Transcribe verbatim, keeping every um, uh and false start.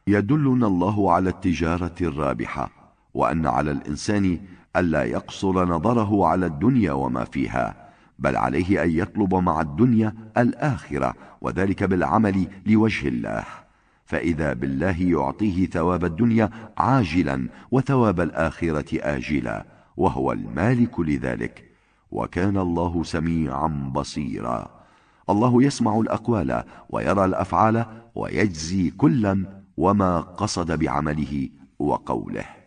يدلنا الله على التجارة الرابحة، وأن على الإنسان ألا يقصر نظره على الدنيا وما فيها، بل عليه أن يطلب مع الدنيا الآخرة، وذلك بالعمل لوجه الله، فإذا بالله يعطيه ثواب الدنيا عاجلا وثواب الآخرة آجلا، وهو المالك لذلك، وكان الله سميعا بصيرا. الله يسمع الأقوال ويرى الأفعال ويجزي كلا وما قصد بعمله وقوله.